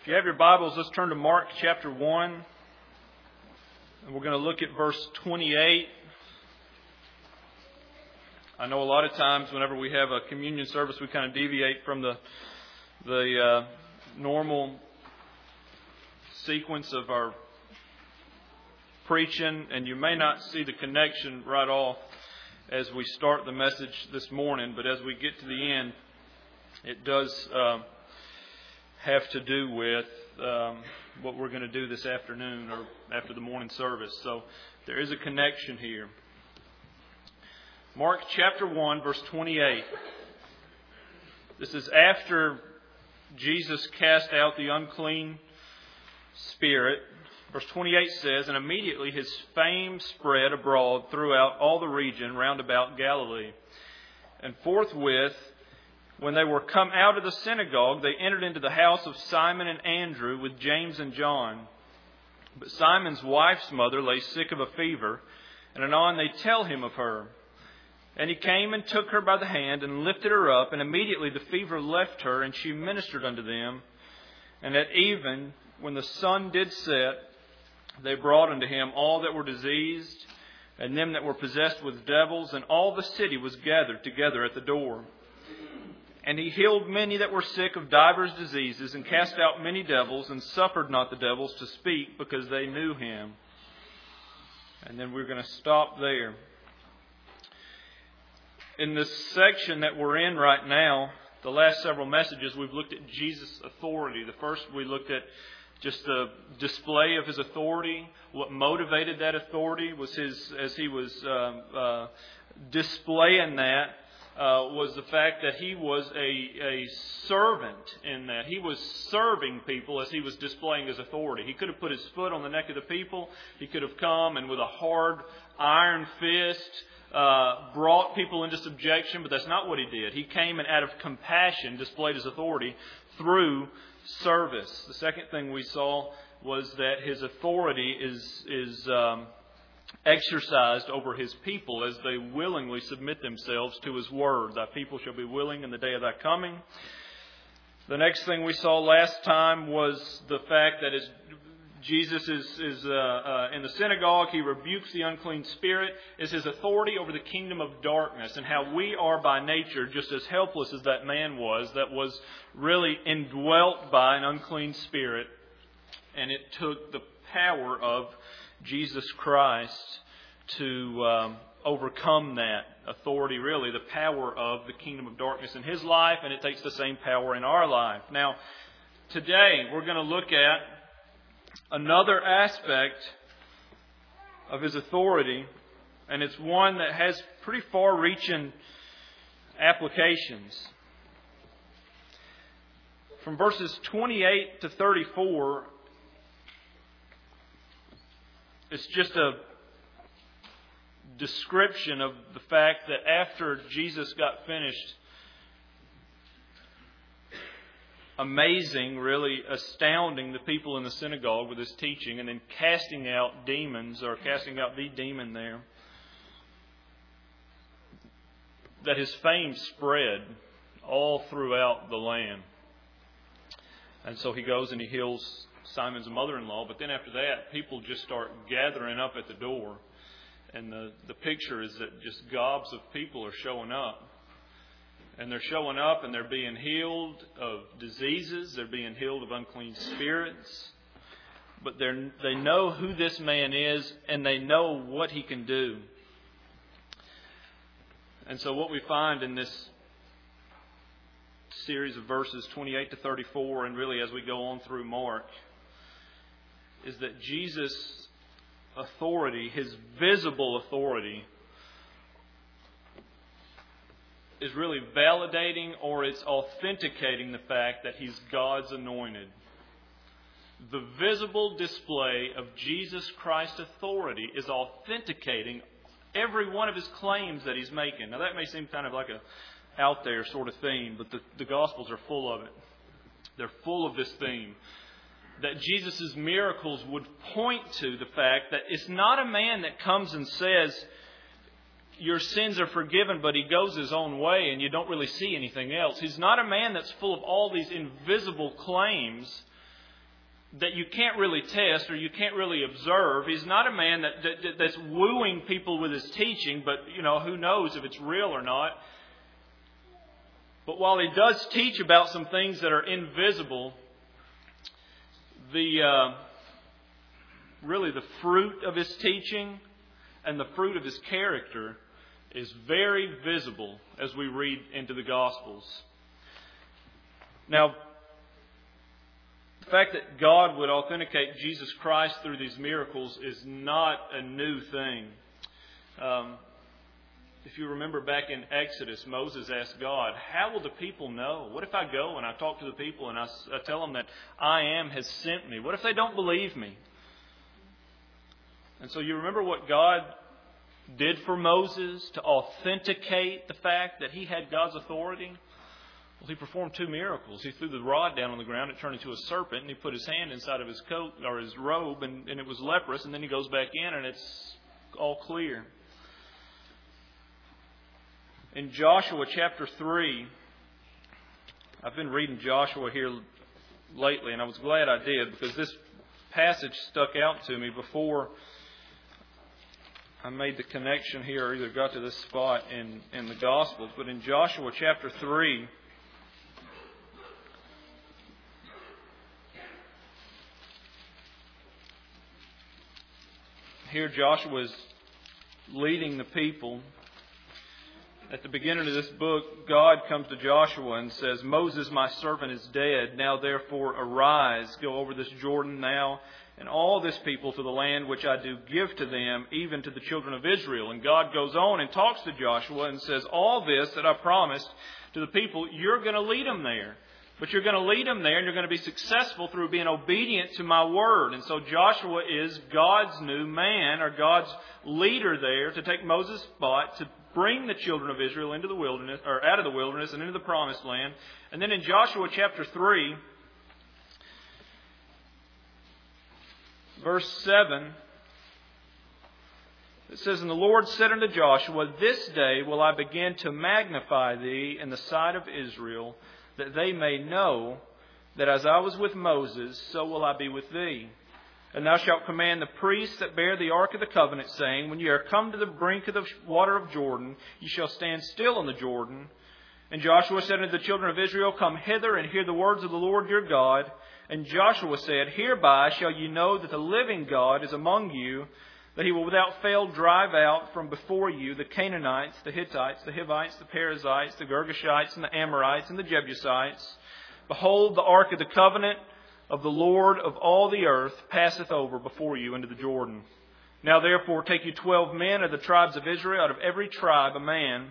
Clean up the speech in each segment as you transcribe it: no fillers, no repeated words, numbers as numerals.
If you have your Bibles, let's turn to Mark chapter 1. And we're going to look at verse 28. I know a lot of times whenever we have a communion service, we kind of deviate from the normal sequence of our preaching. And you may not see the connection right off as we start the message this morning. But as we get to the end, it does have to do with what we're going to do this afternoon or after the morning service. So there is a connection here. Mark chapter 1, verse 28. This is after Jesus cast out the unclean spirit. Verse 28 says, "And immediately his fame spread abroad throughout all the region round about Galilee. And forthwith, when they were come out of the synagogue, they entered into the house of Simon and Andrew with James and John. But Simon's wife's mother lay sick of a fever, and anon they tell him of her. And he came and took her by the hand and lifted her up, and immediately the fever left her, and she ministered unto them. And at even, when the sun did set, they brought unto him all that were diseased, and them that were possessed with devils, and all the city was gathered together at the door. And he healed many that were sick of divers diseases, and cast out many devils, and suffered not the devils to speak, because they knew him." And then we're going to stop there. In this section that we're in right now, the last several messages, we've looked at Jesus' authority. The first, we looked at just the display of his authority. What motivated that authority was as he was displaying that, was the fact that he was a servant in that. He was serving people as he was displaying his authority. He could have put his foot on the neck of the people. He could have come and with a hard iron fist brought people into subjection, but that's not what he did. He came and out of compassion displayed his authority through service. The second thing we saw was that his authority is exercised over his people as they willingly submit themselves to his word. Thy people shall be willing in the day of thy coming. The next thing we saw last time was the fact that as Jesus is in the synagogue, he rebukes the unclean spirit, is his authority over the kingdom of darkness, and how we are by nature just as helpless as that man was that was really indwelt by an unclean spirit. And it took the power of Jesus Christ to overcome that authority, really, the power of the kingdom of darkness in his life, and it takes the same power in our life. Now, today we're going to look at another aspect of his authority, and it's one that has pretty far-reaching applications. From verses 28 to 34, it's just a description of the fact that after Jesus got finished really astounding the people in the synagogue with his teaching, and then casting out demons, or casting out the demon there, that his fame spread all throughout the land. And so he goes and he heals Simon's mother-in-law, but then after that, people just start gathering up at the door. And the picture is that just gobs of people are showing up. And they're showing up and they're being healed of diseases. They're being healed of unclean spirits. But they know who this man is, and they know what he can do. And so what we find in this series of verses 28 to 34, and really as we go on through Mark, is that Jesus' authority, his visible authority, is really validating, or it's authenticating the fact that he's God's anointed. The visible display of Jesus Christ's authority is authenticating every one of his claims that he's making. Now that may seem kind of like a out there sort of theme, but the Gospels are full of it. They're full of this theme. That Jesus' miracles would point to the fact that it's not a man that comes and says, your sins are forgiven, but he goes his own way and you don't really see anything else. He's not a man that's full of all these invisible claims, that you can't really test or you can't really observe. He's not a man that's wooing people with his teaching, but who knows if it's real or not. But while he does teach about some things that are invisible, really the fruit of his teaching and the fruit of his character is very visible as we read into the Gospels. Now, the fact that God would authenticate Jesus Christ through these miracles is not a new thing. If you remember back in Exodus, Moses asked God, how will the people know? What if I go and I talk to the people and I tell them that I am has sent me? What if they don't believe me? And so you remember what God did for Moses to authenticate the fact that he had God's authority? Well, he performed 2 miracles. He threw the rod down on the ground, it turned into a serpent, and he put his hand inside of his coat or his robe, and it was leprous, and then he goes back in and it's all clear. In Joshua chapter 3, I've been reading Joshua here lately, and I was glad I did because this passage stuck out to me before I made the connection here or either got to this spot in the Gospels. But in Joshua chapter 3, here Joshua is leading the people. At the beginning of this book, God comes to Joshua and says, Moses, my servant, is dead. Now therefore arise, go over this Jordan now, and all this people to the land which I do give to them, even to the children of Israel. And God goes on and talks to Joshua and says, all this that I promised to the people, you're going to lead them there. But you're going to lead them there and you're going to be successful through being obedient to my word. And so Joshua is God's new man or God's leader there to take Moses' spot to bring the children of Israel into the wilderness or out of the wilderness and into the promised land. And then in Joshua chapter 3, verse 7, it says, And the Lord said unto Joshua, This day will I begin to magnify thee in the sight of Israel, that they may know that as I was with Moses, so will I be with thee. And thou shalt command the priests that bear the ark of the covenant, saying, When ye are come to the brink of the water of Jordan, ye shall stand still in the Jordan. And Joshua said unto the children of Israel, Come hither and hear the words of the Lord your God. And Joshua said, Hereby shall ye know that the living God is among you, that he will without fail drive out from before you the Canaanites, the Hittites, the Hivites, the Perizzites, the Girgashites, and the Amorites, and the Jebusites. Behold, the ark of the covenant of the Lord of all the earth passeth over before you into the Jordan. Now therefore take you 12 men of the tribes of Israel, out of every tribe a man.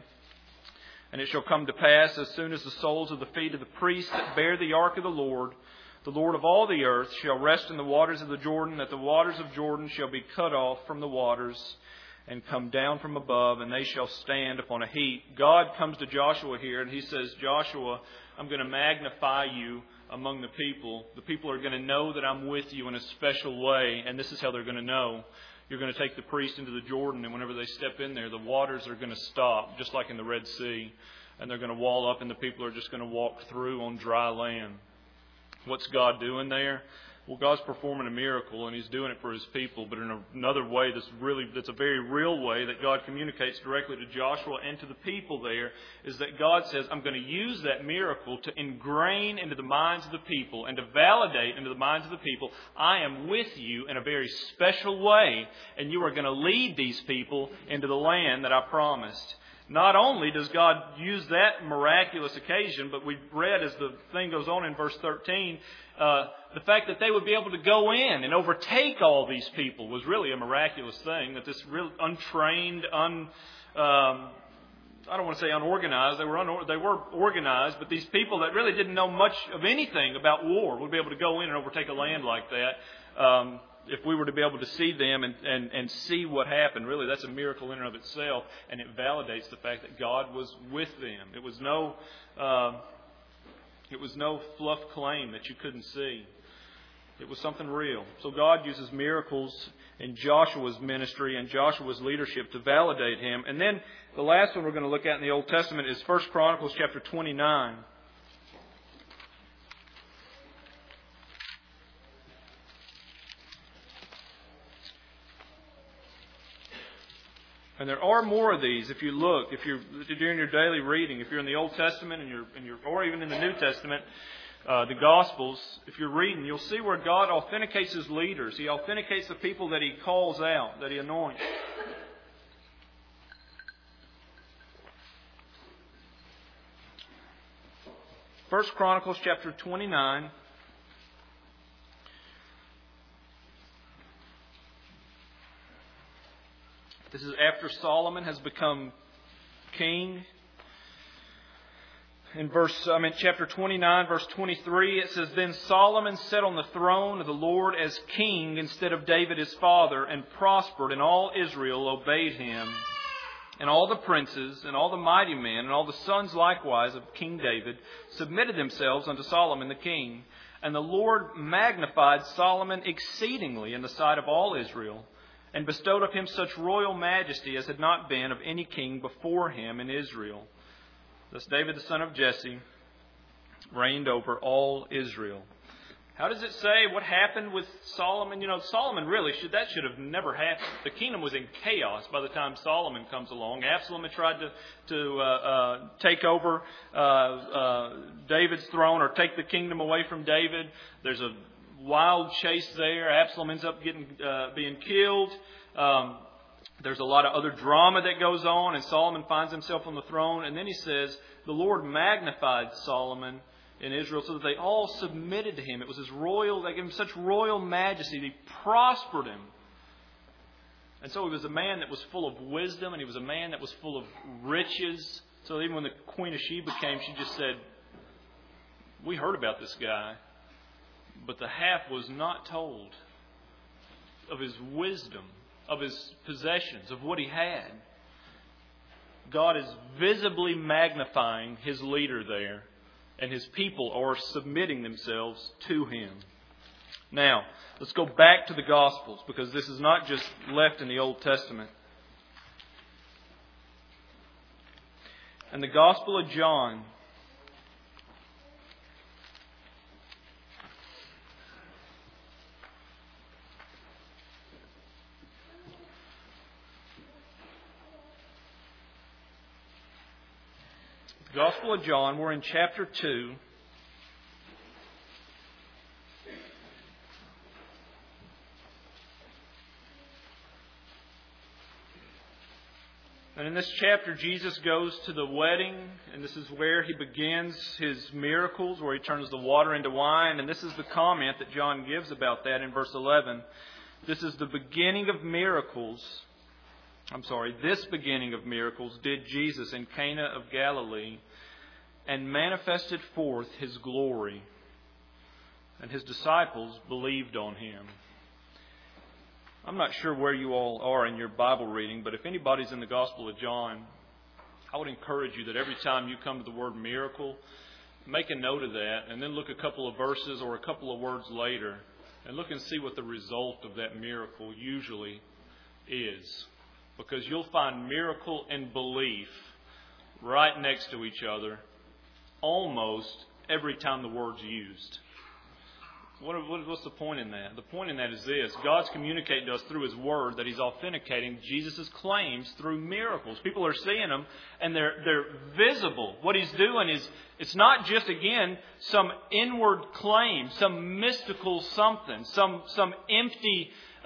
And it shall come to pass, as soon as the soles of the feet of the priests that bear the ark of the Lord of all the earth, shall rest in the waters of the Jordan, that the waters of Jordan shall be cut off from the waters and come down from above, and they shall stand upon a heap. God comes to Joshua here, and he says, Joshua, I'm going to magnify you among the people. The people are going to know that I'm with you in a special way, and this is how they're going to know. You're going to take the priest into the Jordan, and whenever they step in there, the waters are going to stop, just like in the Red Sea, and they're going to wall up, and the people are just going to walk through on dry land. What's God doing there? Well, God's performing a miracle, and He's doing it for His people, but in another way that's a very real way that God communicates directly to Joshua and to the people there, is that God says, I'm going to use that miracle to ingrain into the minds of the people and to validate into the minds of the people, I am with you in a very special way, and you are going to lead these people into the land that I promised. Not only does God use that miraculous occasion, but we read as the thing goes on in verse 13, the fact that they would be able to go in and overtake all these people was really a miraculous thing. That this real untrained, I don't want to say unorganized, they were organized, but these people that really didn't know much of anything about war would be able to go in and overtake a land like that. If we were to be able to see them and see what happened, really that's a miracle in and of itself, and it validates the fact that God was with them. It was no fluff claim that you couldn't see. It was something real. So God uses miracles in Joshua's ministry and Joshua's leadership to validate him. And then the last one we're going to look at in the Old Testament is 1 Chronicles chapter 29. And there are more of these if you look, if you're during your daily reading, if you're in the Old Testament or even in the New Testament, the Gospels, if you're reading, you'll see where God authenticates His leaders. He authenticates the people that He calls out, that He anoints. 1 Chronicles chapter 29. This is after Solomon has become king. In chapter 29, verse 23, it says, "Then Solomon sat on the throne of the Lord as king instead of David his father, and prospered, and all Israel obeyed him. And all the princes, and all the mighty men, and all the sons likewise of King David submitted themselves unto Solomon the king. And the Lord magnified Solomon exceedingly in the sight of all Israel, and bestowed on him such royal majesty as had not been of any king before him in Israel. Thus David the son of Jesse reigned over all Israel." How does it say what happened with Solomon? Solomon that should have never happened. The kingdom was in chaos by the time Solomon comes along. Absalom had tried to take over David's throne, or take the kingdom away from David. There's a wild chase there. Absalom ends up being killed. There's a lot of other drama that goes on, and Solomon finds himself on the throne. And then he says, the Lord magnified Solomon in Israel so that they all submitted to him. It was his they gave him such royal majesty. They prospered him. And so he was a man that was full of wisdom, and he was a man that was full of riches. So even when the Queen of Sheba came, she just said, "We heard about this guy." But the half was not told of his wisdom, of his possessions, of what he had. God is visibly magnifying his leader there, and his people are submitting themselves to him. Now, let's go back to the Gospels, because this is not just left in the Old Testament. And the Gospel of John, Gospel of John, we're in chapter 2. And in this chapter, Jesus goes to the wedding, and this is where he begins his miracles, where he turns the water into wine. And this is the comment that John gives about that in verse 11. This is the beginning of miracles. This beginning of miracles did Jesus in Cana of Galilee, and manifested forth his glory, and his disciples believed on him. I'm not sure where you all are in your Bible reading, but if anybody's in the Gospel of John, I would encourage you that every time you come to the word miracle, make a note of that, and then look a couple of verses or a couple of words later, and look and see what the result of that miracle usually is. Because you'll find miracle and belief right next to each other almost every time the word's used. What's the point in that? The point in that is this. God's communicating to us through His Word that He's authenticating Jesus' claims through miracles. People are seeing them, and they're visible. What He's doing is, it's not just, again, some inward claim, some mystical something, some empty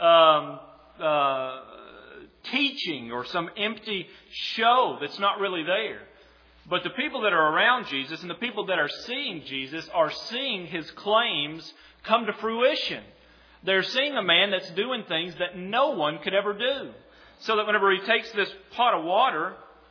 teaching or some empty show that's not really there. But the people that are around Jesus and the people that are seeing Jesus are seeing His claims come to fruition. They're seeing a man that's doing things that no one could ever do. So that whenever he takes this pot of water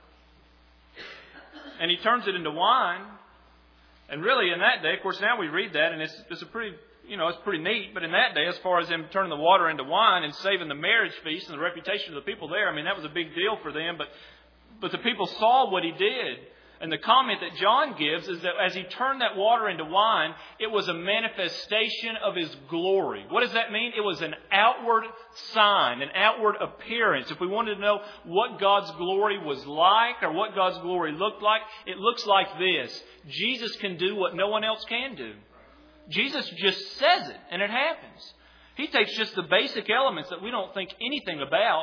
and he turns it into wine, and really in that day, of course now we read that and it's a pretty, it's pretty neat. But in that day, as far as him turning the water into wine and saving the marriage feast and the reputation of the people there, that was a big deal for them. But the people saw what he did. And the comment that John gives is that as he turned that water into wine, it was a manifestation of His glory. What does that mean? It was an outward sign, an outward appearance. If we wanted to know what God's glory was like or what God's glory looked like, it looks like this. Jesus can do what no one else can do. Jesus just says it and it happens. He takes just the basic elements that we don't think anything about,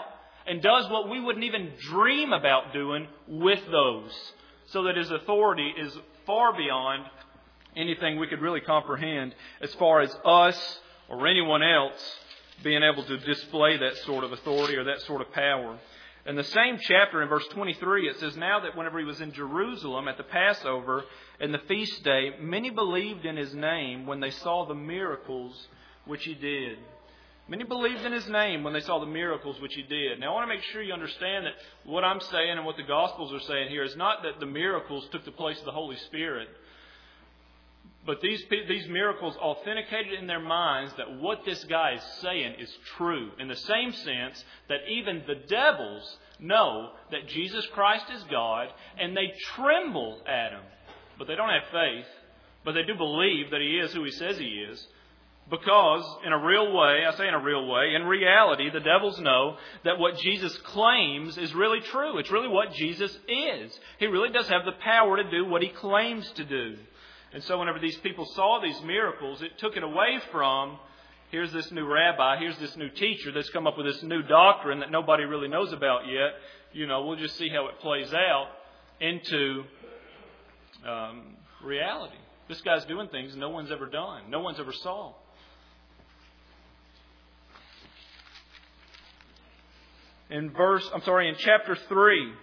and does what we wouldn't even dream about doing with those. So that His authority is far beyond anything we could really comprehend as far as us or anyone else being able to display that sort of authority or that sort of power. In the same chapter, in verse 23, it says, "Now that whenever He was in Jerusalem at the Passover and the feast day, many believed in His name when they saw the miracles which He did." Many believed in His name when they saw the miracles which He did. Now, I want to make sure you understand that what I'm saying and what the Gospels are saying here is not that the miracles took the place of the Holy Spirit. But these miracles authenticated in their minds that what this guy is saying is true. In the same sense that even the devils know that Jesus Christ is God and they tremble at Him. But they don't have faith. But they do believe that He is who He says He is. Because in a real way, I say in a real way, in reality, the devils know that what Jesus claims is really true. It's really what Jesus is. He really does have the power to do what He claims to do. And so whenever these people saw these miracles, it took it away from, here's this new rabbi, here's this new teacher that's come up with this new doctrine that nobody really knows about yet. We'll just see how it plays out, into reality. This guy's doing things no one's ever done, no one's ever saw. In chapter 3.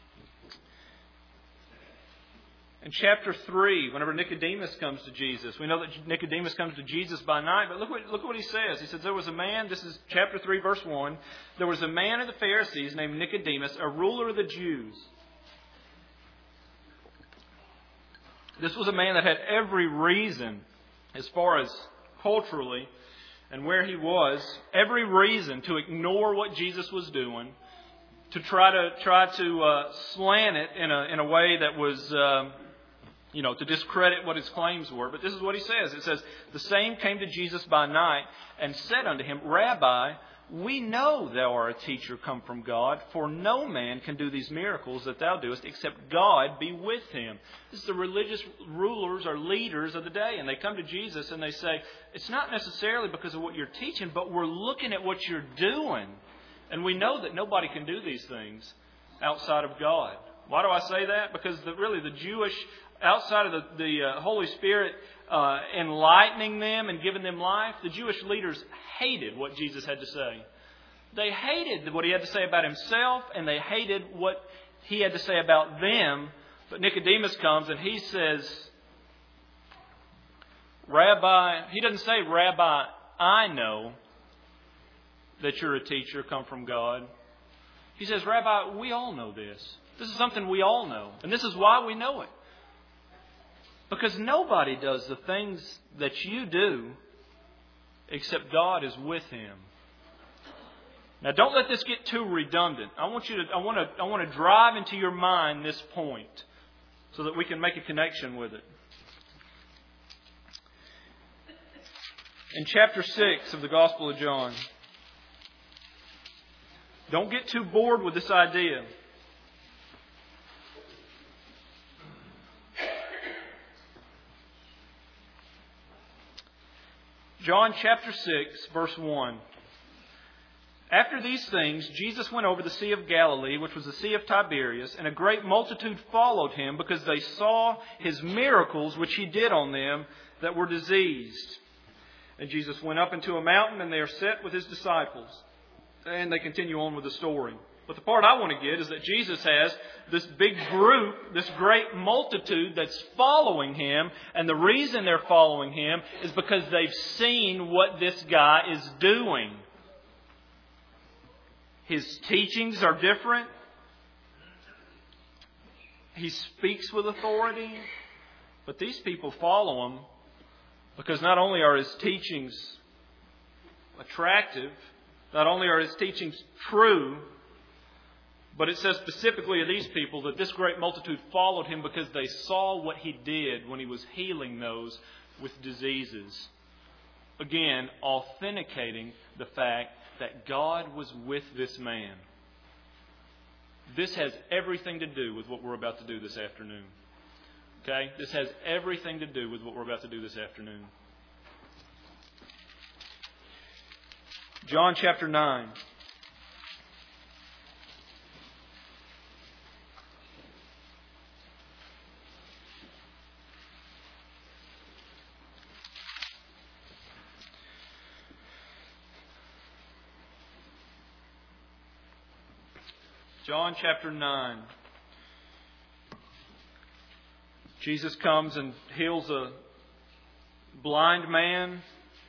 In chapter 3, whenever Nicodemus comes to Jesus, we know that Nicodemus comes to Jesus by night, but look what he says. He says, there was a man, this is chapter 3, verse 1, there was a man of the Pharisees named Nicodemus, a ruler of the Jews. This was a man that had every reason, as far as culturally and where he was, every reason to ignore what Jesus was doing, to try to slant it in a way that was to discredit what his claims were. But this is what he says. It says, "The same came to Jesus by night and said unto Him, Rabbi, we know Thou art a teacher come from God, for no man can do these miracles that Thou doest, except God be with him." This is the religious rulers or leaders of the day. And they come to Jesus and they say, it's not necessarily because of what you're teaching, but we're looking at what you're doing. And we know that nobody can do these things outside of God. Why do I say that? Because the Jewish, outside of the Holy Spirit enlightening them and giving them life, the Jewish leaders hated what Jesus had to say. They hated what He had to say about Himself, and they hated what He had to say about them. But Nicodemus comes and he says, Rabbi, he doesn't say, Rabbi, I know that you're a teacher come from God. He says, Rabbi, we all know this. This is something we all know. And this is why we know it. Because nobody does the things that you do except God is with him. Now, don't let this get too redundant. I want to drive into your mind this point so that we can make a connection with it. In chapter 6 of the Gospel of John, don't get too bored with this idea. John chapter 6, verse 1. After these things, Jesus went over the Sea of Galilee, which was the Sea of Tiberias, and a great multitude followed him because they saw his miracles which he did on them that were diseased. And Jesus went up into a mountain, and there sat with his disciples. And they continue on with the story. But the part I want to get is that Jesus has this big group, this great multitude that's following him. And the reason they're following him is because they've seen what this guy is doing. His teachings are different. He speaks with authority. But these people follow him because not only are his teachings attractive, not only are his teachings true, but it says specifically of these people that this great multitude followed him because they saw what he did when he was healing those with diseases. Again, authenticating the fact that God was with this man. This has everything to do with what we're about to do this afternoon. Okay? This has everything to do with what we're about to do this afternoon. John chapter 9. John chapter 9. Jesus comes and heals a blind man.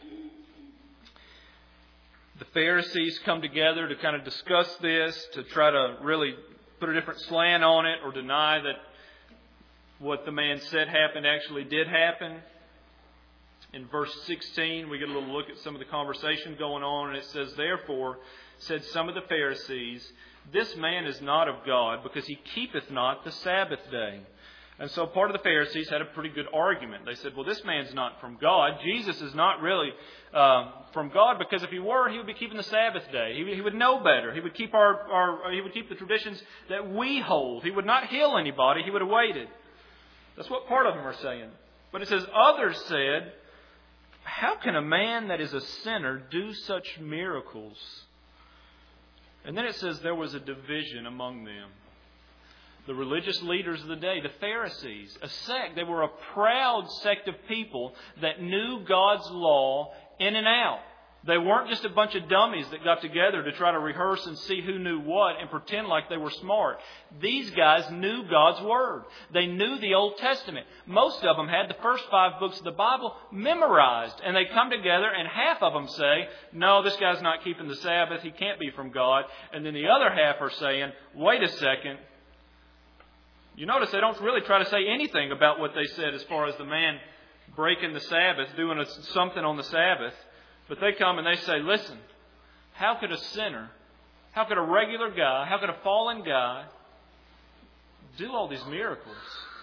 The Pharisees come together to kind of discuss this, to try to really put a different slant on it or deny that what the man said happened actually did happen. In verse 16, we get a little look at some of the conversation going on, and it says, "Therefore said some of the Pharisees, This man is not of God, because he keepeth not the Sabbath day." And so part of the Pharisees had a pretty good argument. They said, well, this man's not from God. Jesus is not really from God, because if he were, he would be keeping the Sabbath day. He would know better. He would keep he would keep the traditions that we hold. He would not heal anybody. He would have waited. That's what part of them are saying. But it says, others said, how can a man that is a sinner do such miracles? And then it says there was a division among them. The religious leaders of the day, the Pharisees, a sect. They were a proud sect of people that knew God's law in and out. They weren't just a bunch of dummies that got together to try to rehearse and see who knew what and pretend like they were smart. These guys knew God's Word. They knew the Old Testament. Most of them had the first 5 books of the Bible memorized. And they come together and half of them say, no, this guy's not keeping the Sabbath. He can't be from God. And then the other half are saying, wait a second. You notice they don't really try to say anything about what they said as far as the man breaking the Sabbath, doing something on the Sabbath. But they come and they say, listen, how could a sinner, how could a regular guy, how could a fallen guy do all these miracles?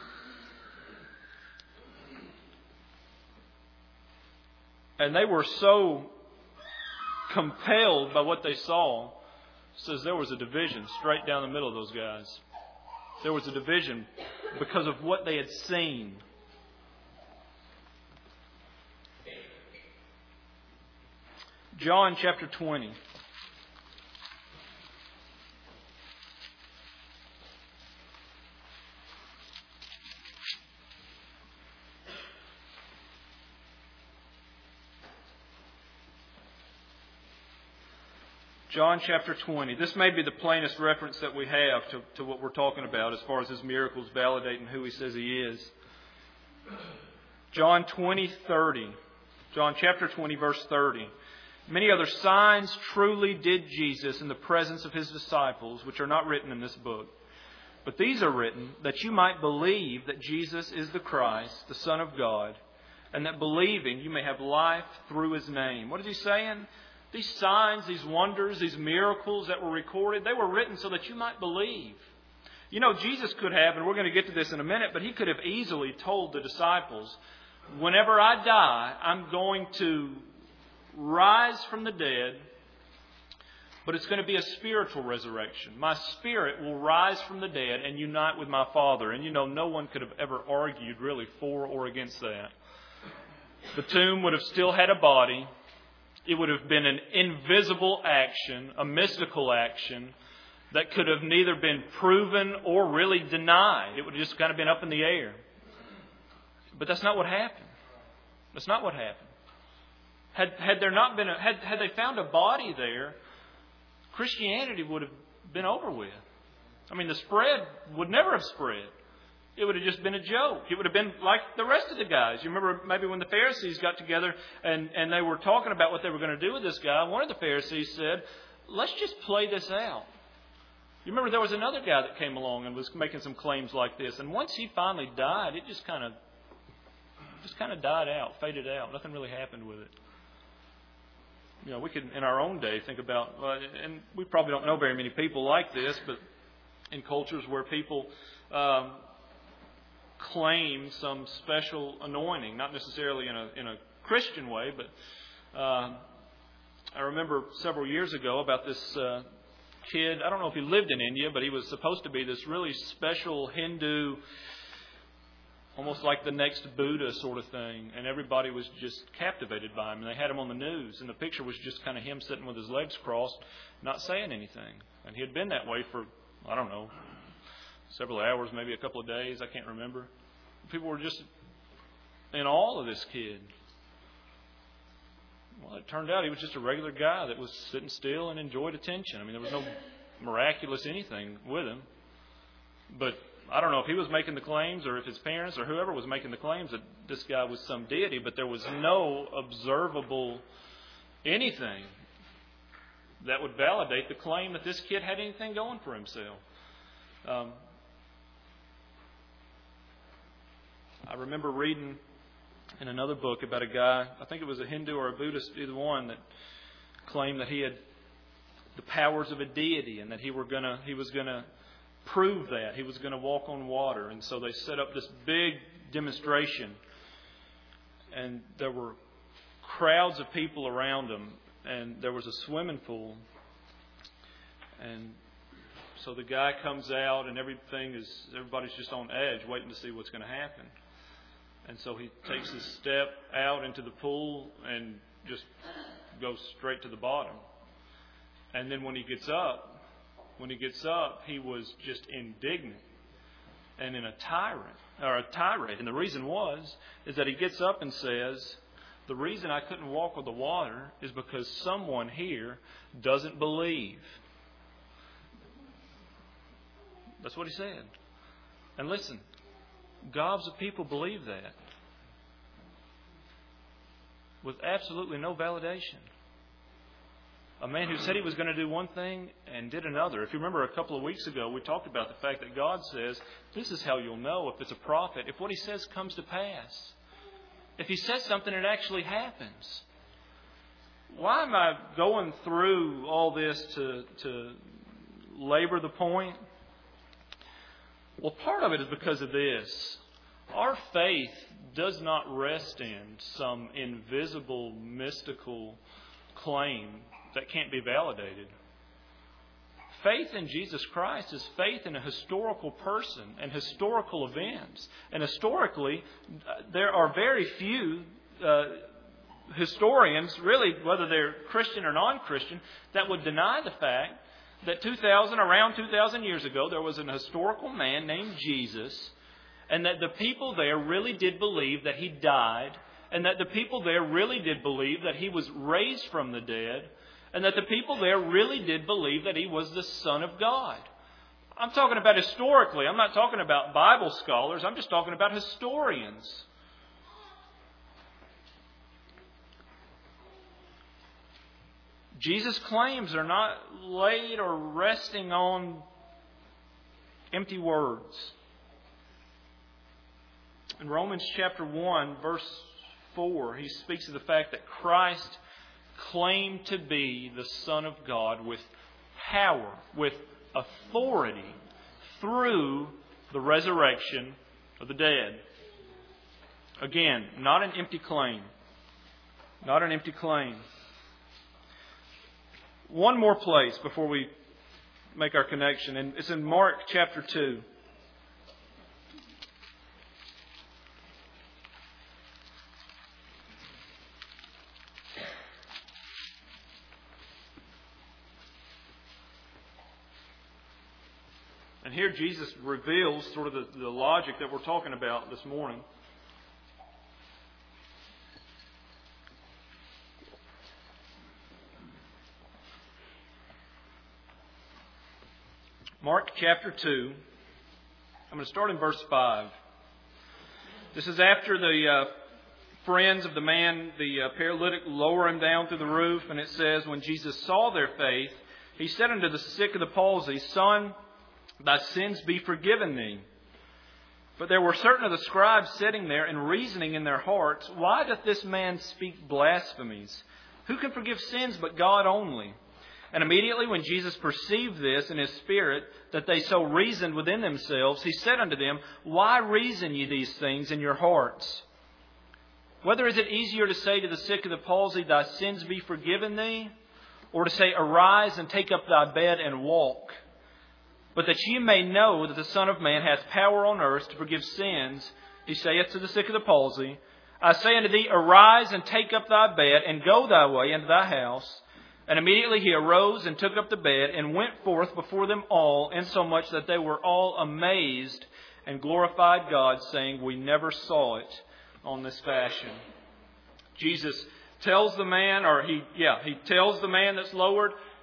And they were so compelled by what they saw, it says there was a division straight down the middle of those guys. There was a division because of what they had seen. John chapter 20. John chapter 20. This may be the plainest reference that we have to what we're talking about as far as his miracles validating who he says he is. John 20:30. John chapter 20, verse 30. Many other signs truly did Jesus in the presence of his disciples, which are not written in this book. But these are written that you might believe that Jesus is the Christ, the Son of God, and that believing you may have life through his name. What is he saying? These signs, these wonders, these miracles that were recorded, they were written so that you might believe. You know, Jesus could have, and we're going to get to this in a minute, but he could have easily told the disciples, whenever I die, I'm going to rise from the dead, but it's going to be a spiritual resurrection. My spirit will rise from the dead and unite with my Father. And you know, no one could have ever argued really for or against that. The tomb would have still had a body. It would have been an invisible action, a mystical action that could have neither been proven or really denied. It would have just kind of been up in the air. But that's not what happened. That's not what happened. Had there not been had they found a body there, Christianity would have been over with. I mean, the spread would never have spread. It would have just been a joke. It would have been like the rest of the guys. You remember maybe when the Pharisees got together and they were talking about what they were going to do with this guy, one of the Pharisees said, let's just play this out. You remember there was another guy that came along and was making some claims like this. And once he finally died, it just kind of died out, faded out. Nothing really happened with it. You know, we could, in our own day, think about, and we probably don't know very many people like this, but in cultures where people claim some special anointing, not necessarily in a Christian way, but I remember several years ago about this kid. I don't know if he lived in India, but he was supposed to be this really special Hindu, almost like the next Buddha sort of thing. And everybody was just captivated by him. And they had him on the news. And the picture was just kind of him sitting with his legs crossed, not saying anything. And he had been that way for, I don't know, several hours, maybe a couple of days. I can't remember. People were just in awe of this kid. Well, it turned out he was just a regular guy that was sitting still and enjoyed attention. I mean, there was no miraculous anything with him. But I don't know if he was making the claims or if his parents or whoever was making the claims that this guy was some deity, but there was no observable anything that would validate the claim that this kid had anything going for himself. I remember reading in another book about a guy, I think it was a Hindu or a Buddhist, either one, that claimed that he had the powers of a deity and that he was going to prove that. He was going to walk on water. And so they set up this big demonstration. And there were crowds of people around him. And there was a swimming pool. And so the guy comes out and everybody's just on edge waiting to see what's going to happen. And so he takes a step out into the pool and just goes straight to the bottom. And then when he gets up, he was just indignant and in a tirade. And the reason is that he gets up and says, the reason I couldn't walk on the water is because someone here doesn't believe. That's what he said. And listen, gobs of people believe that with absolutely no validation. A man who said he was going to do one thing and did another. If you remember a couple of weeks ago, we talked about the fact that God says, this is how you'll know if it's a prophet, if what he says comes to pass. If he says something, it actually happens. Why am I going through all this to labor the point? Well, part of it is because of this. Our faith does not rest in some invisible, mystical claim that can't be validated. Faith in Jesus Christ is faith in a historical person and historical events. And historically, there are very few historians, really, whether they're Christian or non-Christian, that would deny the fact that around 2,000 years ago, there was an historical man named Jesus, and that the people there really did believe that he died, and that the people there really did believe that he was raised from the dead, and that the people there really did believe that he was the Son of God. I'm talking about historically. I'm not talking about Bible scholars. I'm just talking about historians. Jesus' claims are not laid or resting on empty words. In Romans chapter 1, verse 4, he speaks of the fact that Christ claimed to be the Son of God with power, with authority, through the resurrection of the dead. Again, not an empty claim. Not an empty claim. One more place before we make our connection, and it's in Mark chapter 2. And here Jesus reveals sort of the logic that we're talking about this morning. Mark chapter 2. I'm going to start in verse 5. This is after the friends of the man, the paralytic, lower him down through the roof. And it says, when Jesus saw their faith, he said unto the sick of the palsy, Son, thy sins be forgiven thee. But there were certain of the scribes sitting there and reasoning in their hearts, Why doth this man speak blasphemies? Who can forgive sins but God only? And immediately when Jesus perceived this in his spirit, that they so reasoned within themselves, he said unto them, Why reason ye these things in your hearts? Whether is it easier to say to the sick of the palsy, Thy sins be forgiven thee? Or to say, Arise and take up thy bed and walk? But that ye may know that the Son of Man hath power on earth to forgive sins, he saith to the sick of the palsy, I say unto thee, Arise and take up thy bed, and go thy way into thy house. And immediately he arose and took up the bed, and went forth before them all, insomuch that they were all amazed, and glorified God, saying, We never saw it on this fashion. Jesus tells the man, he tells the man that's lowered,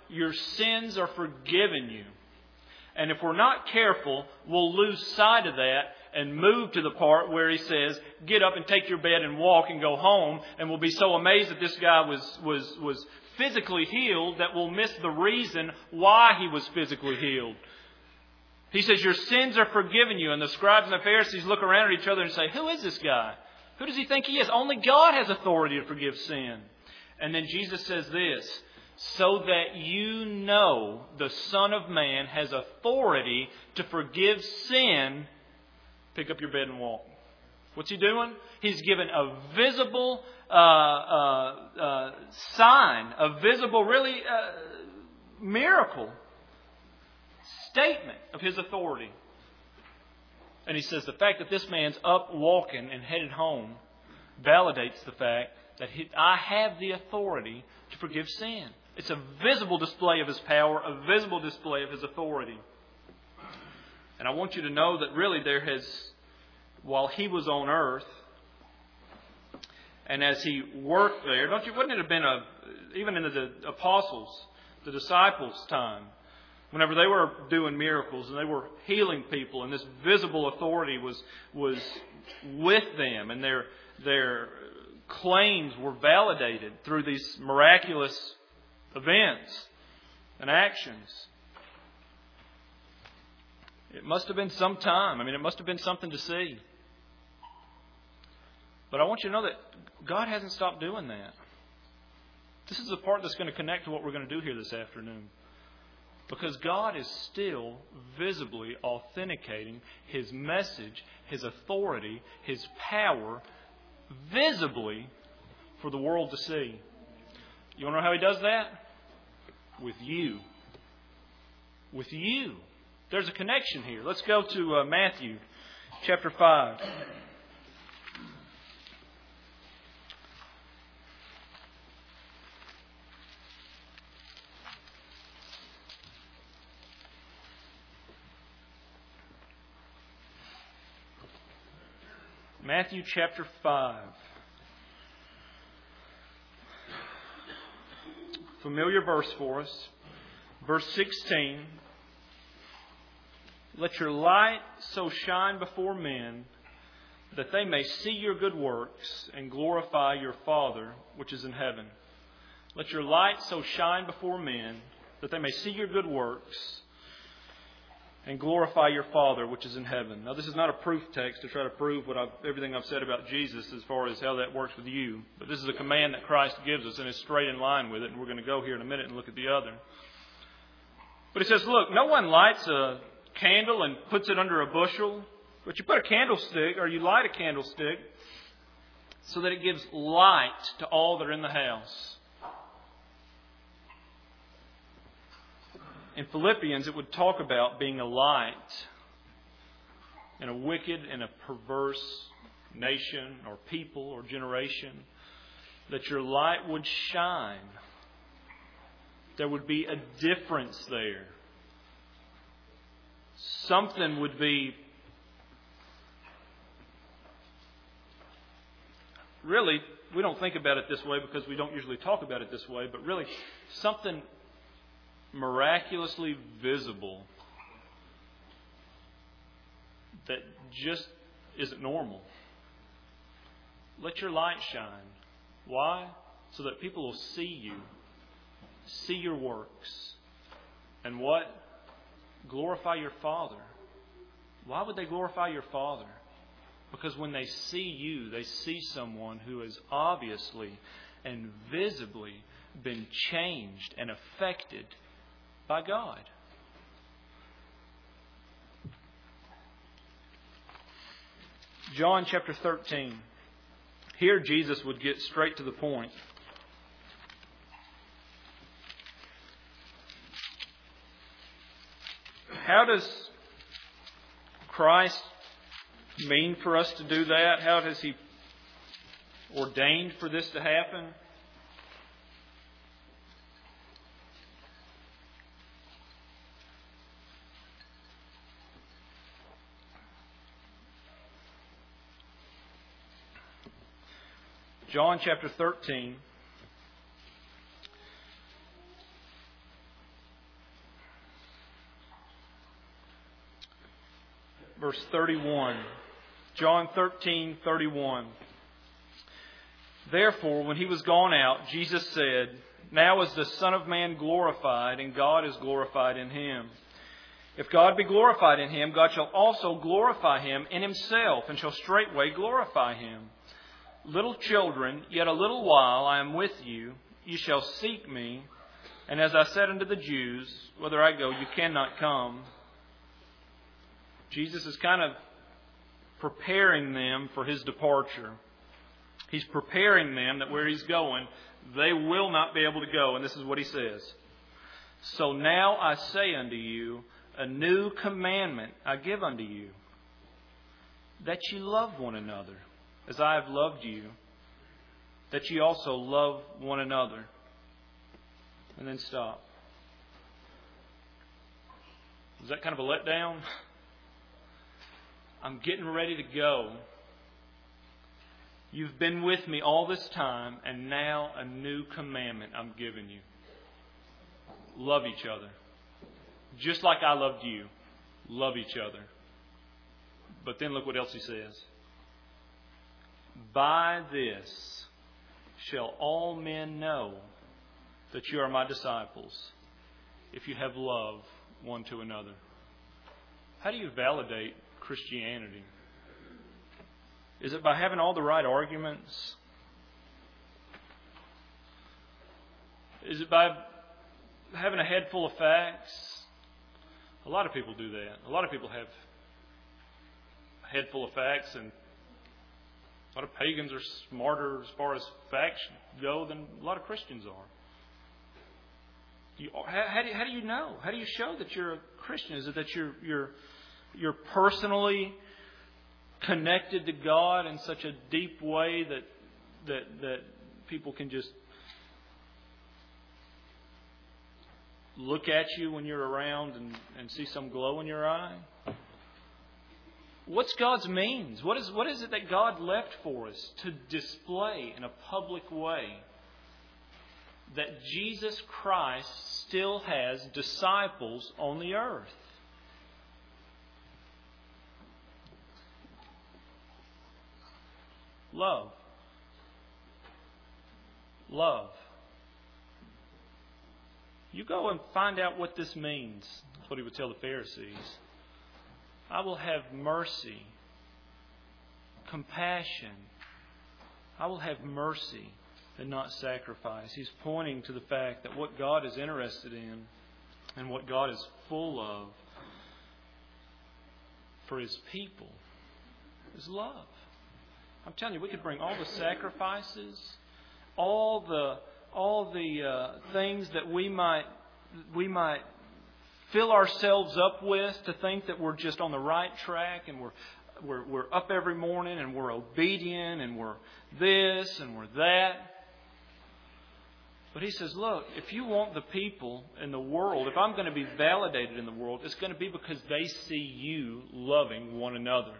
your sins are forgiven you. And if we're not careful, we'll lose sight of that and move to the part where he says, get up and take your bed and walk and go home. And we'll be so amazed that this guy was physically healed that we'll miss the reason why he was physically healed. He says, your sins are forgiven you. And the scribes and the Pharisees look around at each other and say, who is this guy? Who does he think he is? Only God has authority to forgive sin. And then Jesus says this, so that you know the Son of Man has authority to forgive sin, pick up your bed and walk. What's he doing? He's given a visible sign, a visible, really miracle statement of his authority. And he says the fact that this man's up walking and headed home validates the fact that I have the authority to forgive sin. It's a visible display of his power, a visible display of his authority. And I want you to know that really while he was on earth, and as he worked there, wouldn't it have been even in the apostles, the disciples' time, whenever they were doing miracles and they were healing people, and this visible authority was with them, and their claims were validated through these miraculous events and actions. It must have been some time. It must have been something to see. But I want you to know that God hasn't stopped doing that. This is the part that's going to connect to what we're going to do here this afternoon. Because God is still visibly authenticating His message, His authority, His power, visibly for the world to see. You want to know how He does that? With you. With you. There's a connection here. Let's go to Matthew chapter 5. Matthew chapter 5. Familiar verse for us. Verse 16. Let your light so shine before men that they may see your good works and glorify your Father which is in heaven. Let your light so shine before men that they may see your good works and glorify your Father which is in heaven. Now, this is not a proof text to try to prove everything I've said about Jesus as far as how that works with you. But this is a command that Christ gives us and is straight in line with it. And we're going to go here in a minute and look at the other. But He says, look, no one lights a candle and puts it under a bushel. But you put a candlestick, or you light a candlestick, so that it gives light to all that are in the house. In Philippians, it would talk about being a light in a wicked and a perverse nation or people or generation. That your light would shine. There would be a difference there. Something would be really, we don't think about it this way because we don't usually talk about it this way, but really something miraculously visible that just isn't normal. Let your light shine. Why? So that people will see you, see your works, and what? Glorify your Father. Why would they glorify your Father? Because when they see you, they see someone who has obviously and visibly been changed and affected by God. John chapter 13. Here Jesus would get straight to the point. How does Christ mean for us to do that? How has He ordained for this to happen? John chapter 13. verse 31. John 13:31. Therefore, when he was gone out, Jesus said, Now is the Son of Man glorified, and God is glorified in him. If God be glorified in him, God shall also glorify him in himself, and shall straightway glorify him. Little children, yet a little while I am with you. You shall seek me. And as I said unto the Jews, whither I go, you cannot come. Jesus is kind of preparing them for his departure. He's preparing them that where he's going, they will not be able to go. And this is what he says. So now I say unto you, a new commandment I give unto you, that ye love one another, as I have loved you, that ye also love one another. And then stop. Is that kind of a letdown? I'm getting ready to go. You've been with me all this time, and now a new commandment I'm giving you. Love each other. Just like I loved you. Love each other. But then look what else he says. By this shall all men know that you are my disciples, if you have love one to another. How do you validate Christianity? Is it by having all the right arguments? Is it by having a head full of facts? A lot of people do that. A lot of people have a head full of facts, and a lot of pagans are smarter as far as facts go than a lot of Christians are. How do you know? How do you show that you're a Christian? Is it that you're personally connected to God in such a deep way that people can just look at you when you're around and see some glow in your eye? What's God's means? What is it that God left for us to display in a public way? That Jesus Christ still has disciples on the earth. Love. Love. You go and find out what this means. That's what he would tell the Pharisees. I will have mercy, compassion. I will have mercy and not sacrifice. He's pointing to the fact that what God is interested in and what God is full of for His people is love. I'm telling you, we could bring all the sacrifices, all the things that we might fill ourselves up with to think that we're just on the right track and we're up every morning and we're obedient and we're this and we're that. But he says, look, if you want the people in the world, if I'm going to be validated in the world, it's going to be because they see you loving one another.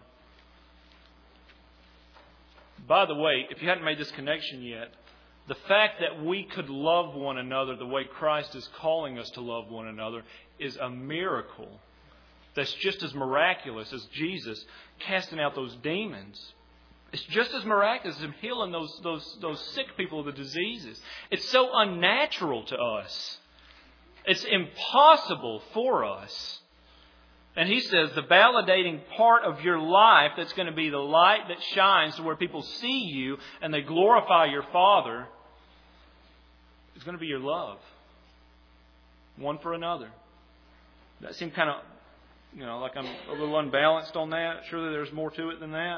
By the way, if you hadn't made this connection yet, the fact that we could love one another the way Christ is calling us to love one another is a miracle that's just as miraculous as Jesus casting out those demons. It's just as miraculous as Him healing those sick people of the diseases. It's so unnatural to us. It's impossible for us. And He says the validating part of your life that's going to be the light that shines to where people see you and they glorify your Father is going to be your love. One for another. That seemed kind of, like I'm a little unbalanced on that. Surely there's more to it than that.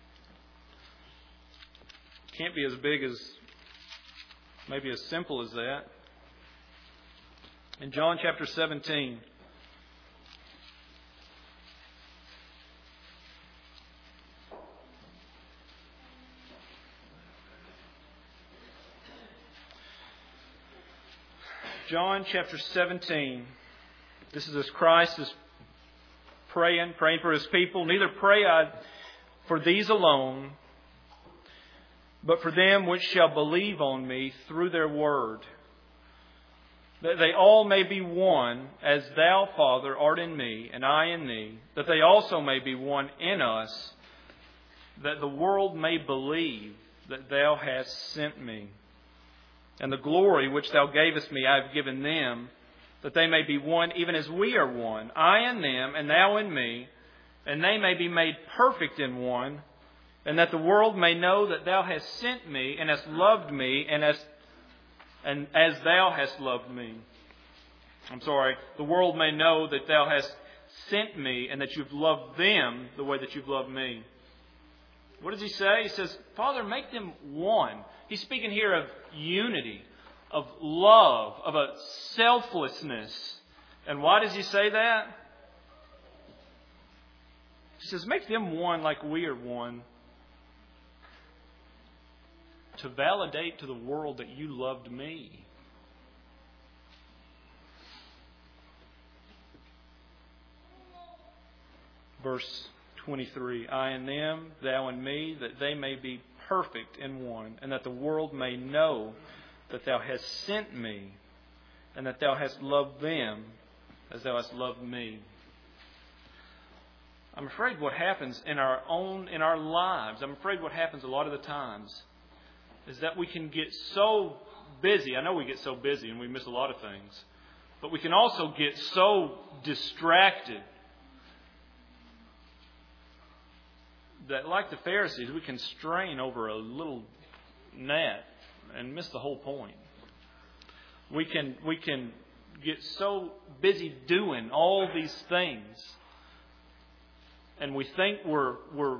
Can't be as big as, maybe as simple as that. In John chapter 17, John chapter 17, this is as Christ is praying for His people. Neither pray I for these alone, but for them which shall believe on me through their word. that they all may be one, as Thou, Father, art in me, and I in Thee, that they also may be one in us, that the world may believe that Thou hast sent me. And the glory which Thou gavest me I have given them, that they may be one even as we are one, I in them, and Thou in me, and they may be made perfect in one, and that the world may know that Thou hast sent me, and hast loved me, and as Thou hast loved me. The world may know that Thou hast sent me, and that You've loved them the way that You've loved me. What does He say? He says, Father, make them one. He's speaking here of unity, of love, of a selflessness. And why does He say that? He says, make them one like we are one, to validate to the world that You loved me. Verse 23, I in them, Thou in me, that they may be perfect in one, and that the world may know that Thou hast sent me, and that Thou hast loved them as Thou hast loved me. I'm afraid what happens in our lives, I'm afraid what happens a lot of the times, is that we can get so busy. I know we get so busy and we miss a lot of things. But we can also get so distracted that, like the Pharisees, we can strain over a little gnat and miss the whole point. We can get so busy doing all these things, and we think we're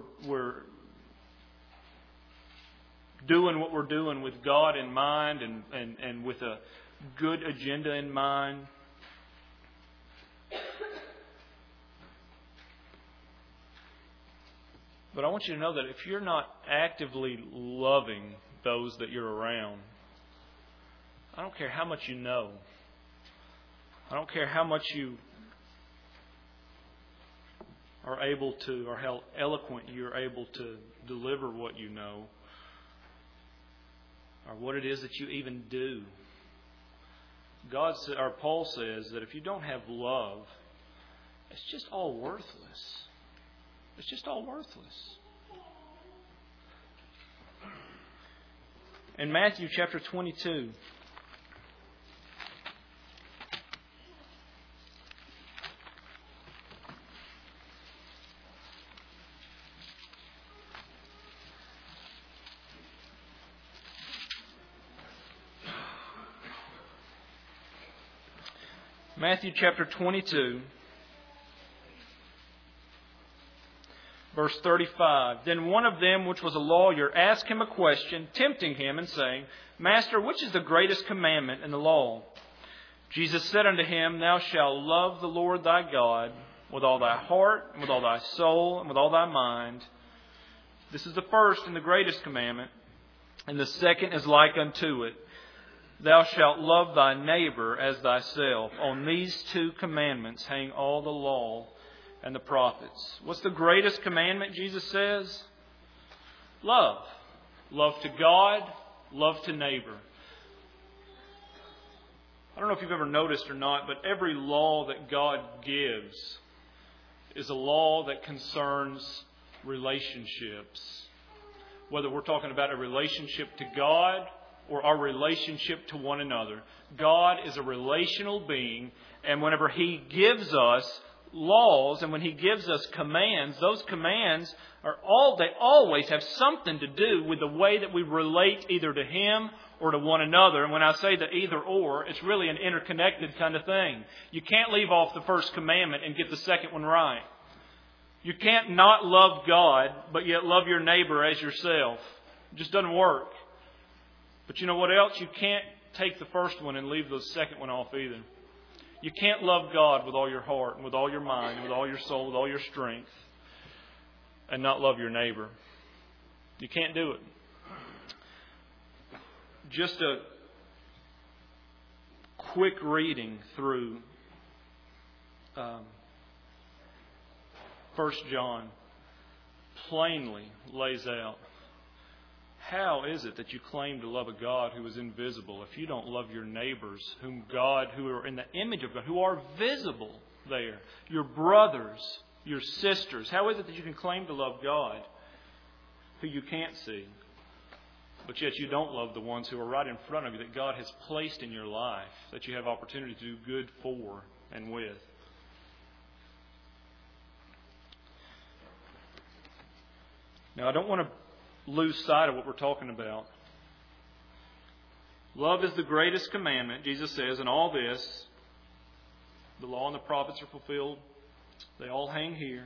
doing what we're doing with God in mind and with a good agenda in mind. But I want you to know that if you're not actively loving those that you're around, I don't care how much you know. I don't care how much you are able to, or how eloquent you're able to deliver what you know, or what it is that you even do. Paul says that if you don't have love, it's just all worthless. It's just all worthless. In Matthew chapter 22, Matthew chapter 22, verse 35. Then one of them, which was a lawyer, asked Him a question, tempting Him, and saying, Master, which is the greatest commandment in the law? Jesus said unto him, Thou shalt love the Lord thy God with all thy heart, and with all thy soul, and with all thy mind. This is the first and the greatest commandment, and the second is like unto it. Thou shalt love thy neighbor as thyself. On these two commandments hang all the law and the prophets. What's the greatest commandment, Jesus says? Love. Love to God, love to neighbor. I don't know if you've ever noticed or not, but every law that God gives is a law that concerns relationships. Whether we're talking about a relationship to God or our relationship to one another. God is a relational being, and whenever He gives us laws and when He gives us commands, those commands they always have something to do with the way that we relate either to Him or to one another. And when I say the either or, it's really an interconnected kind of thing. You can't leave off the first commandment and get the second one right. You can't not love God, but yet love your neighbor as yourself. It just doesn't work. But you know what else? You can't take the first one and leave the second one off either. You can't love God with all your heart and with all your mind and with all your soul, with all your strength, and not love your neighbor. You can't do it. Just a quick reading through 1 John plainly lays out how is it that you claim to love a God who is invisible if you don't love your neighbors, who are in the image of God, who are visible there, your brothers, your sisters? How is it that you can claim to love God who you can't see, but yet you don't love the ones who are right in front of you that God has placed in your life, that you have opportunity to do good for and with? Now, I don't want to lose sight of what we're talking about. Love is the greatest commandment, Jesus says, and all this, the law and the prophets are fulfilled. They all hang here.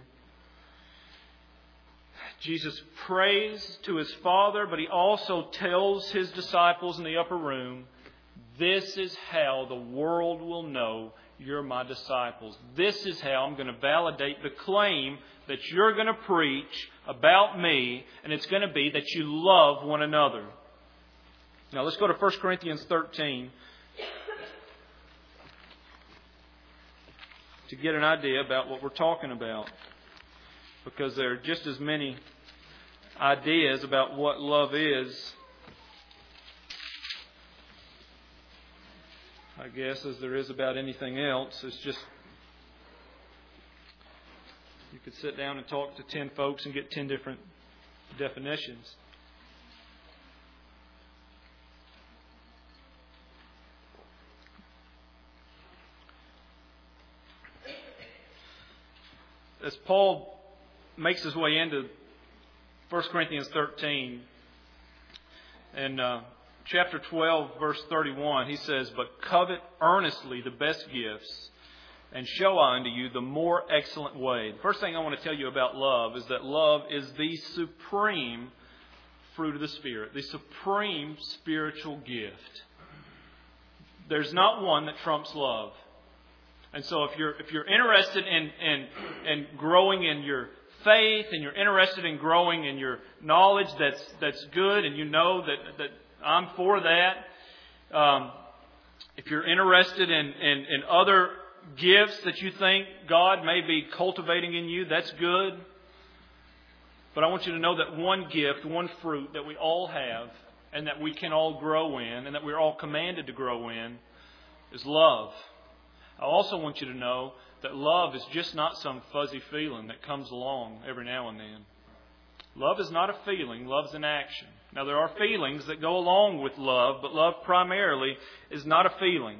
Jesus prays to His Father, but He also tells His disciples in the upper room, this is how the world will know you're my disciples. This is how I'm going to validate the claim that you're going to preach about me, and it's going to be that you love one another. Now let's go to 1 Corinthians 13 to get an idea about what we're talking about, because there are just as many ideas about what love is, I guess, as there is about anything else. It's just, you could sit down and talk to 10 folks and get 10 different definitions. As Paul makes his way into 1 Corinthians 13, and chapter 12, verse 31, he says, but covet earnestly the best gifts, and show I unto you the more excellent way. The first thing I want to tell you about love is that love is the supreme fruit of the Spirit, the supreme spiritual gift. There's not one that trumps love. And so if you're interested in growing in your faith, and you're interested in growing in your knowledge that's good, and you know that I'm for that. If you're interested in other gifts that you think God may be cultivating in you, that's good. But I want you to know that one gift, one fruit that we all have, and that we can all grow in, and that we're all commanded to grow in, is love. I also want you to know that love is just not some fuzzy feeling that comes along every now and then. Love is not a feeling, love's an action. Now, there are feelings that go along with love, but love primarily is not a feeling.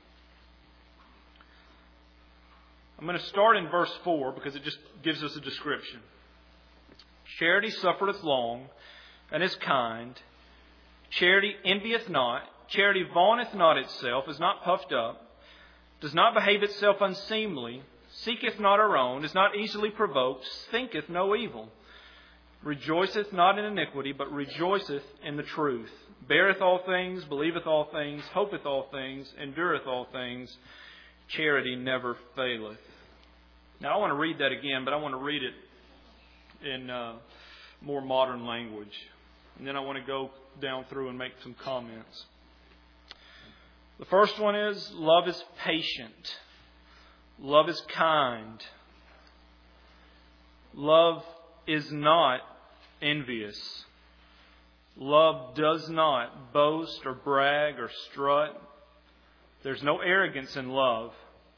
I'm going to start in verse 4 because it just gives us a description. Charity suffereth long and is kind. Charity envieth not. Charity vaunteth not itself, is not puffed up, does not behave itself unseemly, seeketh not her own, is not easily provoked, thinketh no evil, rejoiceth not in iniquity, but rejoiceth in the truth, beareth all things, believeth all things, hopeth all things, endureth all things. Charity never faileth. Now, I want to read that again, but I want to read it in more modern language. And then I want to go down through and make some comments. The first one is, love is patient. Love is kind. Love is not envious. Love does not boast or brag or strut. There's no arrogance in love.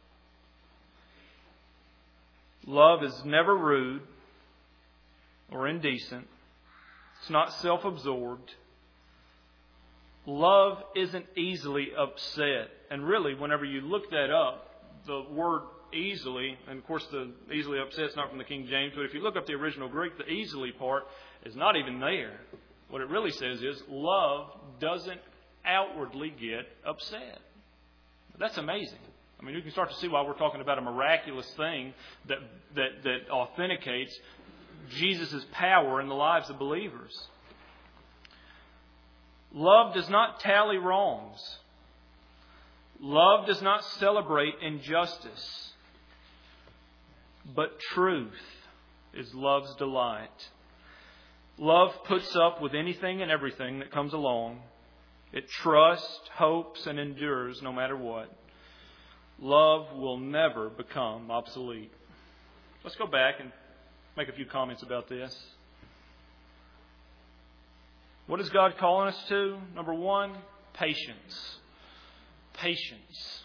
Love is never rude or indecent. It's not self-absorbed. Love isn't easily upset. And really, whenever you look that up, the word easily, and of course the easily upset is not from the King James, but if you look up the original Greek, the easily part is not even there. What it really says is, love doesn't outwardly get upset. That's amazing. I mean, you can start to see why we're talking about a miraculous thing that authenticates Jesus' power in the lives of believers. Love does not tally wrongs. Love does not celebrate injustice. But truth is love's delight. Love puts up with anything and everything that comes along. It trusts, hopes, and endures no matter what. Love will never become obsolete. Let's go back and make a few comments about this. What is God calling us to? Number one, patience. Patience.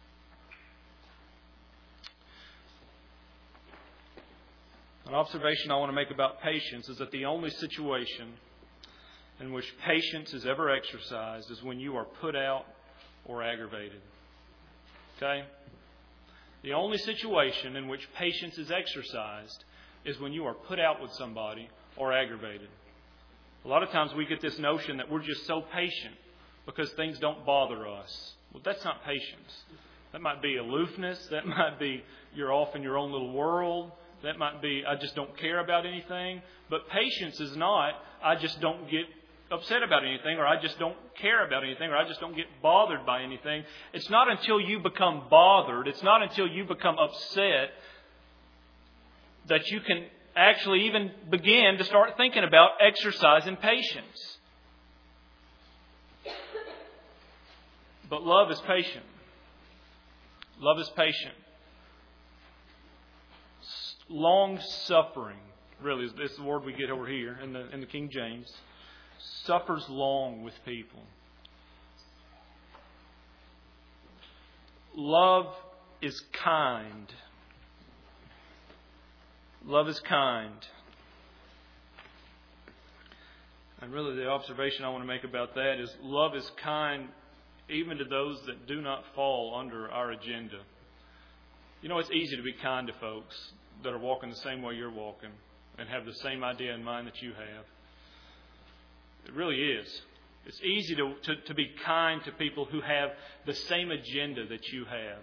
An observation I want to make about patience is that the only situation in which patience is ever exercised is when you are put out or aggravated. Okay? The only situation in which patience is exercised is when you are put out with somebody or aggravated. A lot of times we get this notion that we're just so patient because things don't bother us. Well, that's not patience. That might be aloofness. That might be you're off in your own little world. That might be I just don't care about anything. But patience is not I just don't get upset about anything, or I just don't care about anything, or I just don't get bothered by anything. It's not until you become bothered, it's not until you become upset that you can actually even begin to start thinking about exercising patience. But love is patient. Love is patient. Long-suffering, really, is the word we get over here in the King James. Suffers long with people. Love is kind. Love is kind. And really the observation I want to make about that is love is kind even to those that do not fall under our agenda. You know, it's easy to be kind to folks that are walking the same way you're walking and have the same idea in mind that you have. It really is. It's easy to be kind to people who have the same agenda that you have.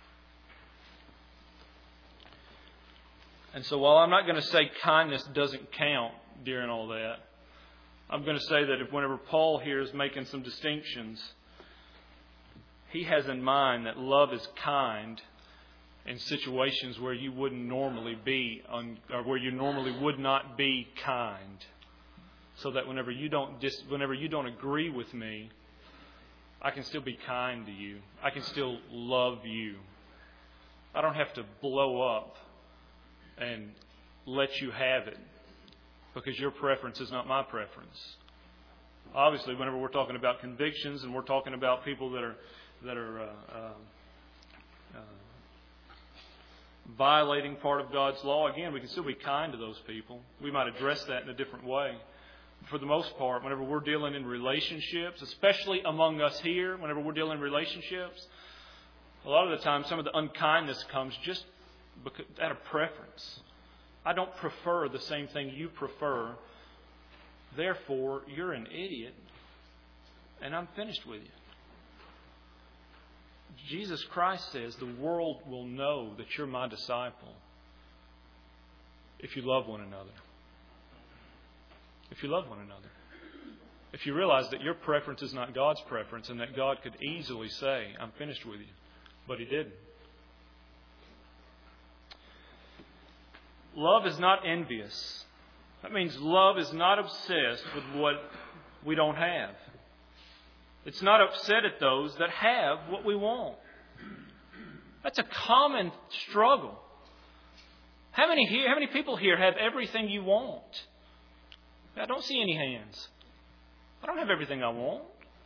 And so while I'm not going to say kindness doesn't count during all that, I'm going to say that whenever Paul here is making some distinctions, he has in mind that love is kind in situations where you wouldn't normally be, or where you normally would not be kind. So that whenever you don't agree with me, I can still be kind to you. I can still love you. I don't have to blow up and let you have it because your preference is not my preference. Obviously, whenever we're talking about convictions and we're talking about people that are violating part of God's law, again, we can still be kind to those people. We might address that in a different way. For the most part, whenever we're dealing in relationships, especially among us here, whenever we're dealing in relationships, a lot of the time some of the unkindness comes just out of preference. I don't prefer the same thing you prefer. Therefore, you're an idiot, and I'm finished with you. Jesus Christ says the world will know that you're my disciple if you love one another. If you love one another. If you realize that your preference is not God's preference and that God could easily say, I'm finished with you. But He didn't. Love is not envious. That means love is not obsessed with what we don't have. It's not upset at those that have what we want. That's a common struggle. How many people here have everything you want? I don't see any hands. I don't have everything I want.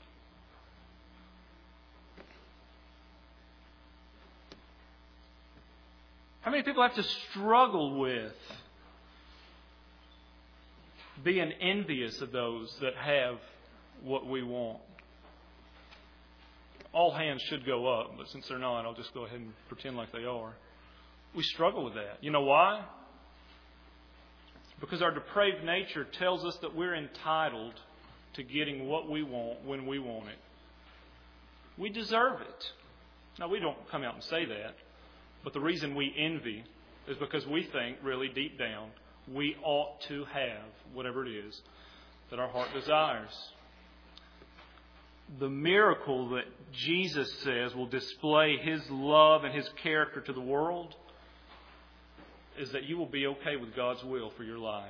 How many people have to struggle with being envious of those that have what we want? All hands should go up, but since they're not, I'll just go ahead and pretend like they are. We struggle with that. You know why? Because our depraved nature tells us that we're entitled to getting what we want when we want it. We deserve it. Now, we don't come out and say that, but the reason we envy is because we think, really deep down, we ought to have whatever it is that our heart desires. The miracle that Jesus says will display His love and His character to the world is that you will be okay with God's will for your life.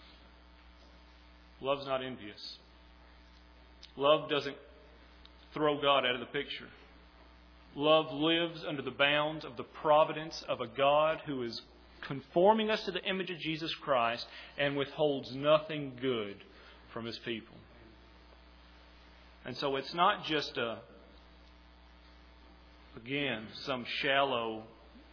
Love's not envious. Love doesn't throw God out of the picture. Love lives under the bounds of the providence of a God who is conforming us to the image of Jesus Christ and withholds nothing good from His people. And so it's not just some shallow,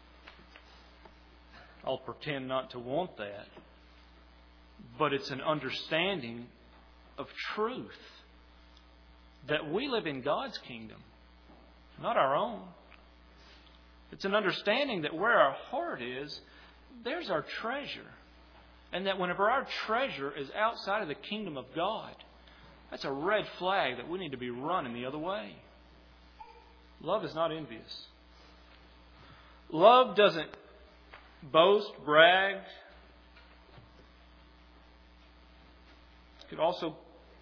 I'll pretend not to want that. But it's an understanding of truth. That we live in God's kingdom, not our own. It's an understanding that where our heart is, there's our treasure. And that whenever our treasure is outside of the kingdom of God, that's a red flag that we need to be running the other way. Love is not envious. Love doesn't boast, brag. It could also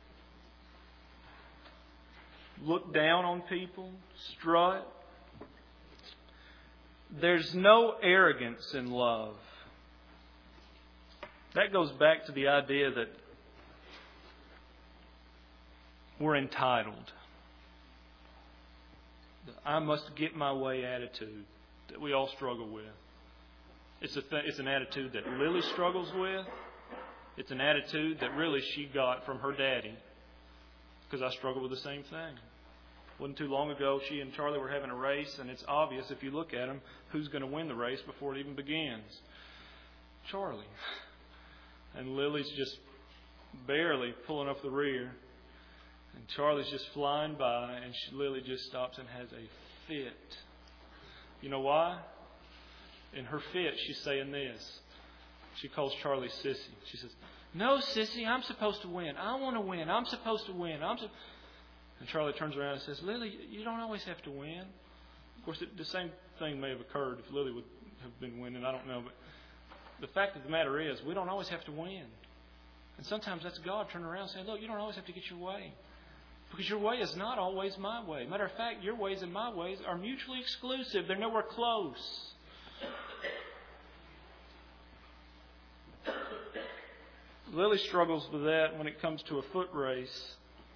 look down on people, strut. There's no arrogance in love. That goes back to the idea that we're entitled. The I must get my way attitude that we all struggle with. It's an attitude that Lily struggles with. It's an attitude that really she got from her daddy. Because I struggle with the same thing. Wasn't too long ago, she and Charlie were having a race, and it's obvious if you look at them who's going to win the race before it even begins. Charlie. And Lily's just barely pulling up the rear. And Charlie's just flying by, and Lily just stops and has a fit. You know why? In her fit, she's saying this. She calls Charlie Sissy. She says, "No, Sissy, I'm supposed to win. I want to win. I'm supposed to win. And Charlie turns around and says, "Lily, you don't always have to win." Of course, the same thing may have occurred if Lily would have been winning. I don't know. But the fact of the matter is, we don't always have to win. And sometimes that's God turning around and saying, "Look, you don't always have to get your way. Because your way is not always my way. Matter of fact, your ways and my ways are mutually exclusive. They're nowhere close." Lily struggles with that when it comes to a foot race.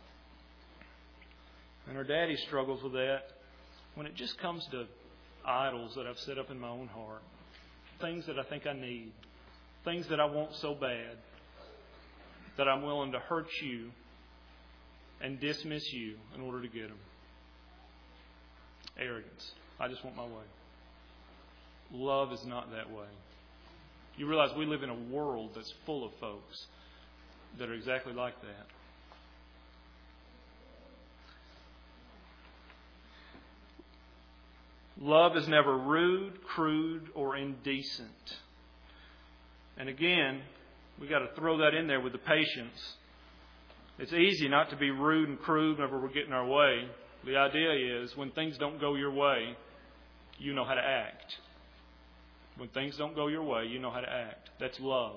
And her daddy struggles with that when it just comes to idols that I've set up in my own heart. Things that I think I need. Things that I want so bad that I'm willing to hurt you and dismiss you in order to get them. Arrogance. I just want my way. Love is not that way. You realize we live in a world that's full of folks that are exactly like that. Love is never rude, crude, or indecent. And again, we got to throw that in there with the patience. It's easy not to be rude and crude whenever we're getting our way. The idea is when things don't go your way, you know how to act. When things don't go your way, you know how to act. That's love.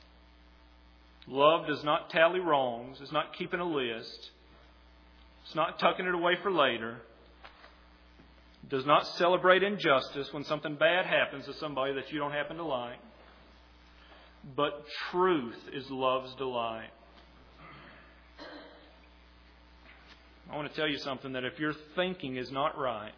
Love does not tally wrongs. It's not keeping a list. It's not tucking it away for later. It does not celebrate injustice when something bad happens to somebody that you don't happen to like. But truth is love's delight. I want to tell you something, that if your thinking is not right,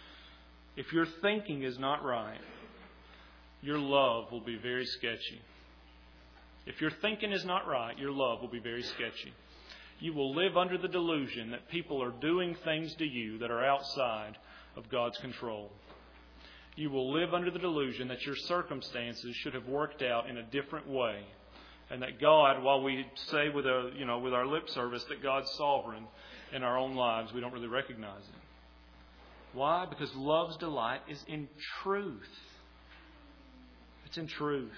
your love will be very sketchy. If your thinking is not right, your love will be very sketchy. You will live under the delusion that people are doing things to you that are outside of God's control. You will live under the delusion that your circumstances should have worked out in a different way, and that God, while we say with our lip service that God's sovereign in our own lives, we don't really recognize it. Why? Because love's delight is in truth. It's in truth.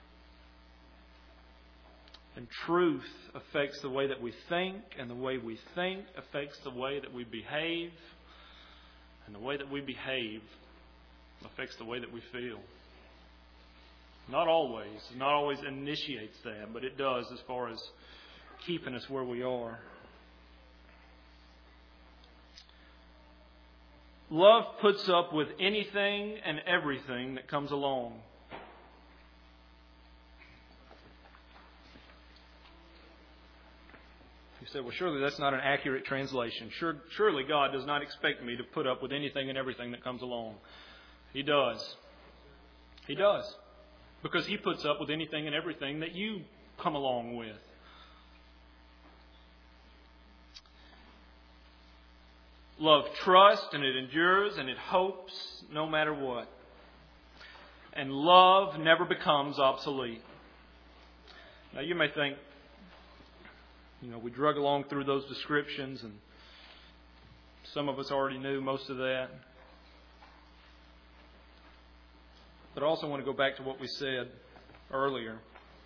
And truth affects the way that we think, and the way we think affects the way that we behave, and the way that we behave affects the way that we feel. Not always initiates that, but it does as far as keeping us where we are. Love puts up with anything and everything that comes along. You say, well, surely that's not an accurate translation. Surely God does not expect me to put up with anything and everything that comes along. He does. He does. Because He puts up with anything and everything that you come along with. Love trusts and it endures and it hopes no matter what. And love never becomes obsolete. Now you may think, we drug along through those descriptions and some of us already knew most of that. But I also want to go back to what we said earlier.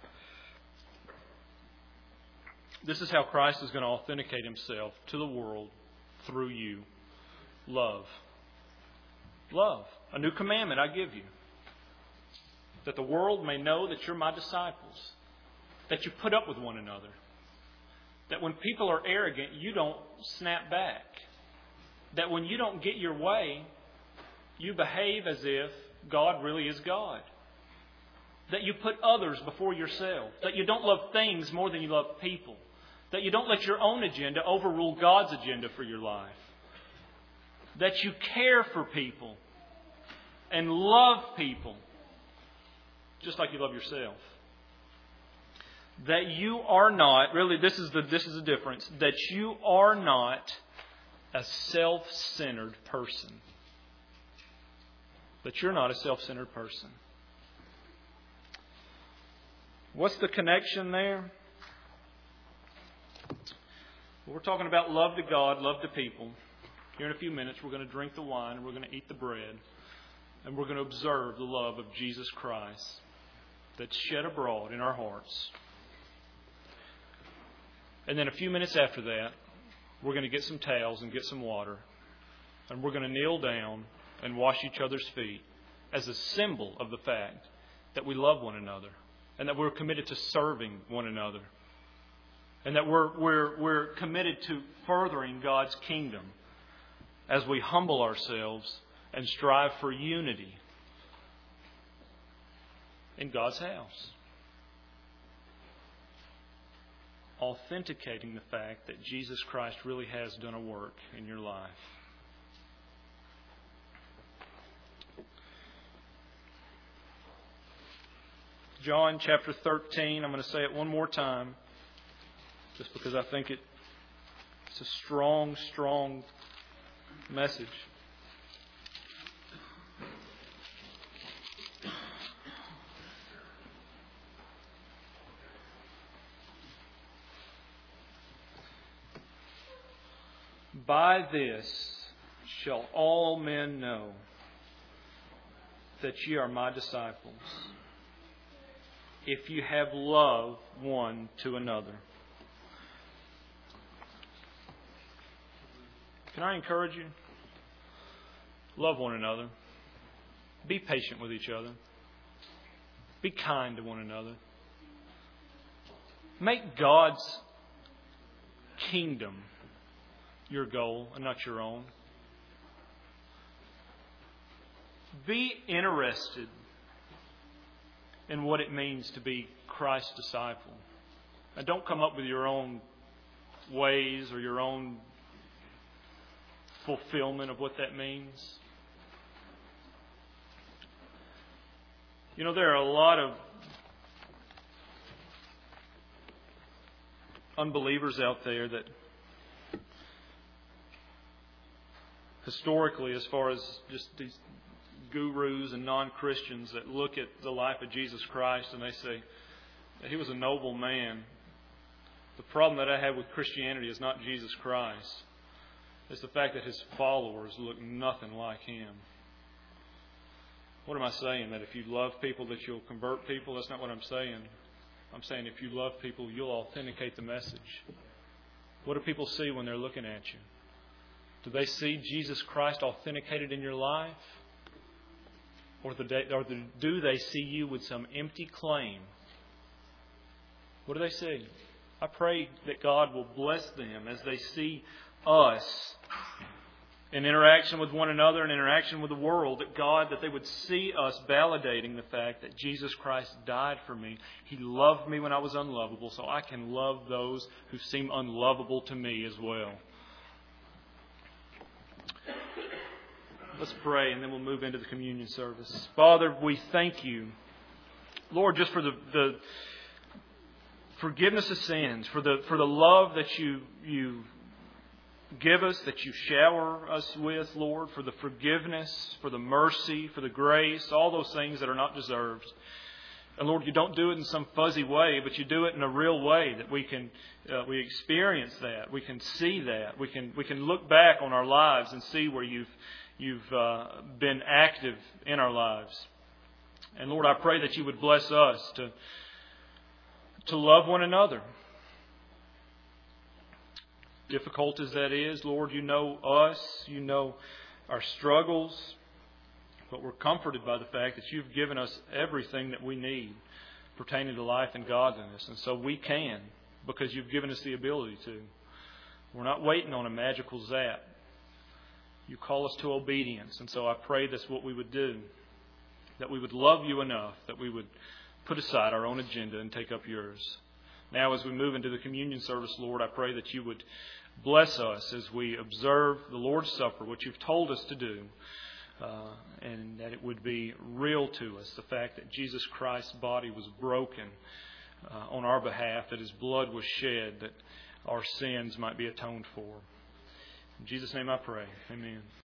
This is how Christ is going to authenticate Himself to the world through you. Love. Love. A new commandment I give you. That the world may know that you're my disciples. That you put up with one another. That when people are arrogant, you don't snap back. That when you don't get your way, you behave as if God really is God. That you put others before yourself. That you don't love things more than you love people. That you don't let your own agenda overrule God's agenda for your life. That you care for people and love people just like you love yourself. That you are not, really this is the difference, that you are not a self-centered person. That you're not a self-centered person. What's the connection there? Well, we're talking about love to God, love to people. Here in a few minutes we're going to drink the wine and we're going to eat the bread. And we're going to observe the love of Jesus Christ that's shed abroad in our hearts. And then a few minutes after that, we're going to get some towels and get some water. And we're going to kneel down and wash each other's feet as a symbol of the fact that we love one another. And that we're committed to serving one another. And that we're committed to furthering God's kingdom as we humble ourselves and strive for unity in God's house. Authenticating the fact that Jesus Christ really has done a work in your life. John chapter 13, I'm going to say it one more time, just because I think it's a strong, strong message. By this shall all men know that ye are my disciples, if you have love one to another. Can I encourage you? Love one another. Be patient with each other. Be kind to one another. Make God's kingdom your goal and not your own. Be interested in what it means to be Christ's disciple. And don't come up with your own ways or your own fulfillment of what that means. There are a lot of unbelievers out there that historically, as far as just these gurus and non-Christians that look at the life of Jesus Christ and they say that He was a noble man. The problem that I have with Christianity is not Jesus Christ. It's the fact that His followers look nothing like Him. What am I saying? That if you love people that you'll convert people? That's not what I'm saying. I'm saying if you love people, you'll authenticate the message. What do people see when they're looking at you? Do they see Jesus Christ authenticated in your life? Or do they see you with some empty claim? What do they see? I pray that God will bless them as they see us in interaction with one another and interaction with the world. That they would see us validating the fact that Jesus Christ died for me. He loved me when I was unlovable, so I can love those who seem unlovable to me as well. Let's pray and then we'll move into the communion service. Father, we thank You, Lord, just for the forgiveness of sins, for the love that you give us, that you shower us with, Lord, for the forgiveness, for the mercy, for the grace, all those things that are not deserved. And Lord, you don't do it in some fuzzy way, but you do it in a real way that we experience that, we can see that, we can look back on our lives and see where you've been active in our lives. And Lord, I pray that you would bless us to love one another. Difficult as that is, Lord, you know us, you know our struggles, but we're comforted by the fact that you've given us everything that we need pertaining to life and godliness. And so we can, because you've given us the ability to. We're not waiting on a magical zap. You call us to obedience. And so I pray that's what we would do, that we would love you enough, that we would put aside our own agenda and take up yours. Now as we move into the communion service, Lord, I pray that you would bless us as we observe the Lord's Supper, what you've told us to do, and that it would be real to us, the fact that Jesus Christ's body was broken on our behalf, that his blood was shed, that our sins might be atoned for. In Jesus' name I pray. Amen.